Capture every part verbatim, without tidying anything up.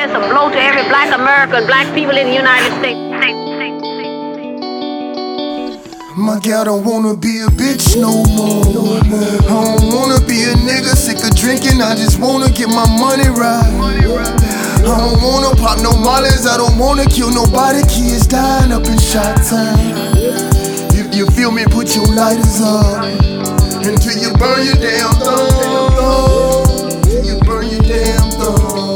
this a blow to every black American, black people in the United States. My gal don't wanna be a bitch no more. I don't wanna be a nigga sick of drinking, I just wanna get my money right. I don't wanna pop no mollies, I don't wanna kill nobody. Kids dying up in Chi-Town. If you feel me, put your lighters up until you burn your damn thumb. Till you burn your damn thumb.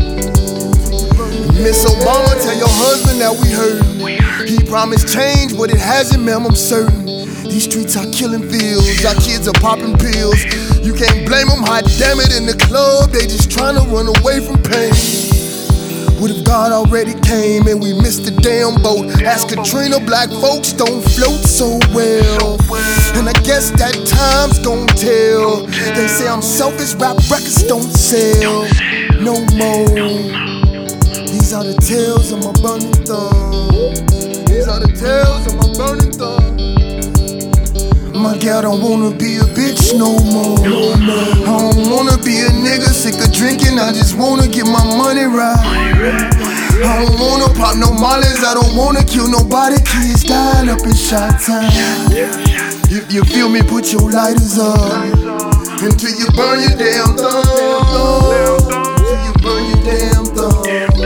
Miss Obama, tell your husband that we heard. He promised change, but it hasn't, ma'am, I'm certain. These streets are killing fields, our kids are popping pills. You can't blame them, hot damn it, in the club, they just trying to run away from pain. What if God already came and we missed the damn boat? Ask Katrina, black folks don't float so well. And I guess that time's gon' tell. They say I'm selfish, rap records don't sell no more. These are the tales of my burning thumb. These are the tales of my burning thumb. My gal don't wanna be a bitch no more. I don't wanna be a nigga sick of drinking, I just wanna get my money right. I don't wanna pop no mollies, I don't wanna kill nobody. Kids dying up in Chi-Town. If you feel me, put your lighters up until you burn your damn thumb. Until you burn your damn thumb.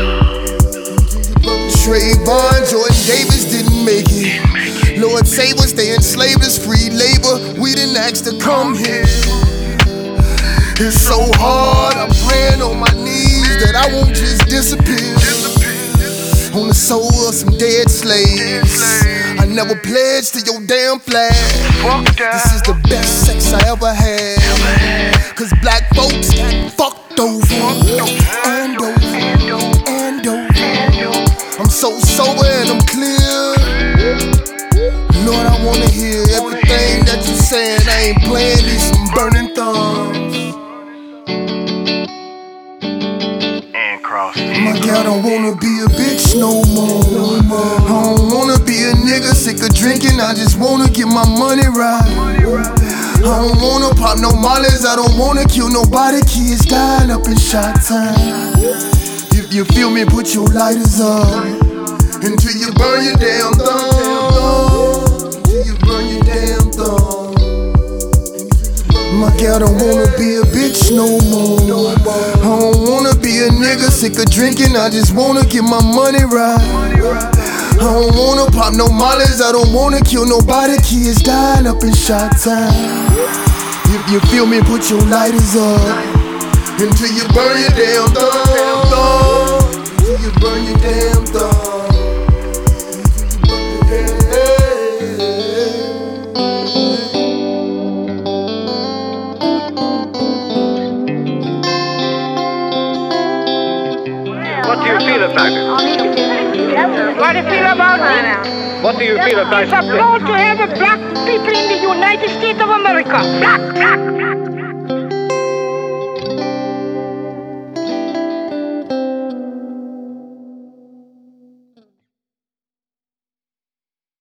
Trayvon, Jordan Davis didn't make it. Lord save us, they enslaved us, free labor. We didn't ask to come here. It's so hard, I'm praying on my knees that I won't just disappear. On the soul of some dead slaves, I never pledged to your damn flag. This is the best sex I ever had, cause black folks got fucked over and over and over. I'm so sober and I'm clear. Lord, I wanna hear everything that you saying. I ain't playing these some burning thumbs. And cross. My gal don't wanna be a bitch no more. I don't wanna be a nigga sick of drinking, I just wanna get my money right. I don't wanna pop no mollies, I don't wanna kill nobody. Kids dying up in Chi-Town. If you feel me, put your lighters up until you burn your damn thumb. Until you burn your damn thumb. My gal don't wanna be a bitch no more. I don't wanna be a nigga sick of drinking, I just wanna get my money right. I don't wanna pop no mollies, I don't wanna kill nobody. Kids dying up in Chi-Town. If you feel me, put your lighters up until you burn your damn thumb. Until you burn your damn thumb. What do you feel about it? What do you feel about it? What do you feel about It's a blow to every black people in the United States of America. Black, black,